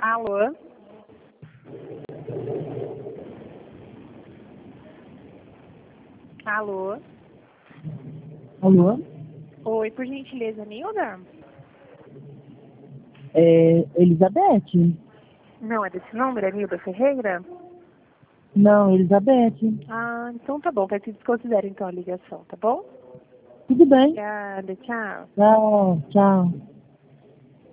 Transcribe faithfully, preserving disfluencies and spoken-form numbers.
Alô? Alô? Alô? Oi, por gentileza, Nilda? É Elizabeth? Não, é desse número, é Nilda Ferreira? Não, Elizabeth. Ah, então tá bom, vai te desconsiderar então a ligação, tá bom? Tudo bem? Obrigada, tchau. Tchau, tchau.